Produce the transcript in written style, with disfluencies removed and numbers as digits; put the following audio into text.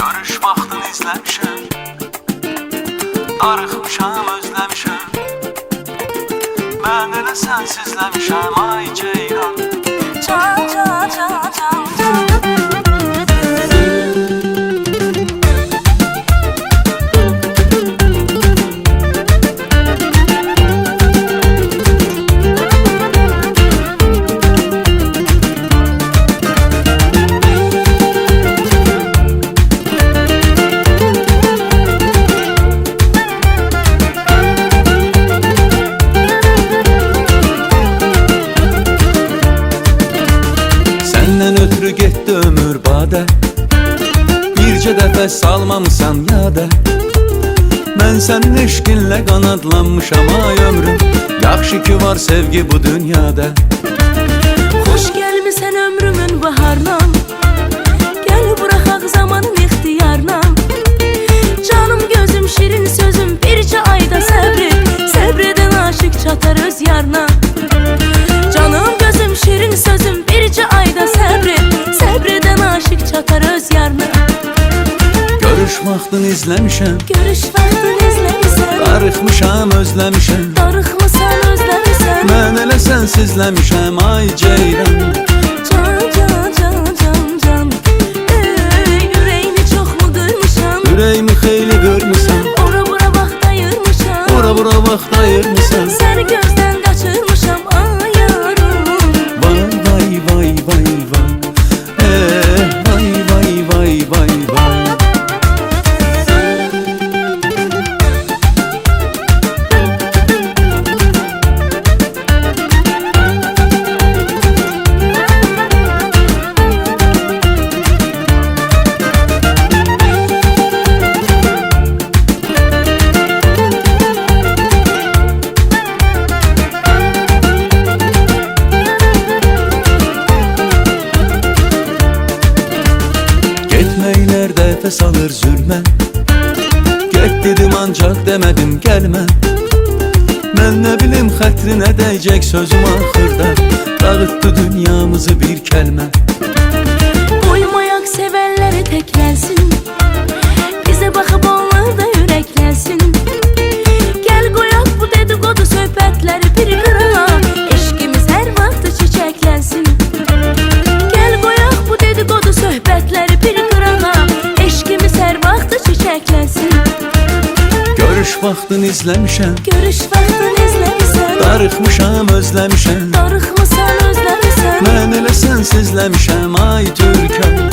Görüş vaxtını izləmişəm, darıxmışam, özləmişəm. Mən elə sənsizləmişəm, ay ceyran. Can, can, can, can, can. Səndən ötürü getdi ömür badə, bircə dəfə salmamısan yada. Mən sənin eşqinlə qanadlanmışam ay ömrüm, yaxşı ki var sevgi bu dünyada. Xoş gəlmisən ömrümün baharına, gəl buraxaq zamanın ixtiyarına. Canım gözüm şirin sözüm bircə ayda səbredən aşık çatar öz yarına. Canım gözüm şirin sözüm bircə ayda səbredən aşık çatar öz yarına. Görüş vaxtını izləmişəm, Görüş vaxtını izləmişəm, darıxmışam, özləmişəm. darıxmısan özləmişsən. Mən elə sənsizləmişəm, ay ceyran. Can, can, can, can, can. Ürəyini çoxmu qırmışam, Ürəyimi xeyli qırmısan, ora bura vaxt ayırmışam. ora bura vaxt ayırmısan. Səni gözdən qaçırmışam, ay yarım. Vay vay vay vay vay, vay vay vay vay vay. Getməklərdə nəfəs alır zülmə, get dedim ancaq demədim gəlmə. Mən nə bilim xətrinə dəyəcək sözüm axırda, dağıtdı dünyamızı bir kəlmə. Qoymayaq sevənləri təklənsin, bizə baxıb onlar da ürəklənsin. Gəl qoyaq bu dedikodu söhbətləri bir qırağa, eşqimiz hər vaxt çiçəklənsin. Gəl qoyaq bu dedikodu söhbətləri bir qırağa, eşqimiz hər vaxt çiçəklənsin. Görüş vaxtını izləmişəm, Görüş vaxtını izləmişəm, darıxmışam, özləmişəm. darıxmısan özləmişsən. Mən elə sənsizləmişəm, ay Türkəm.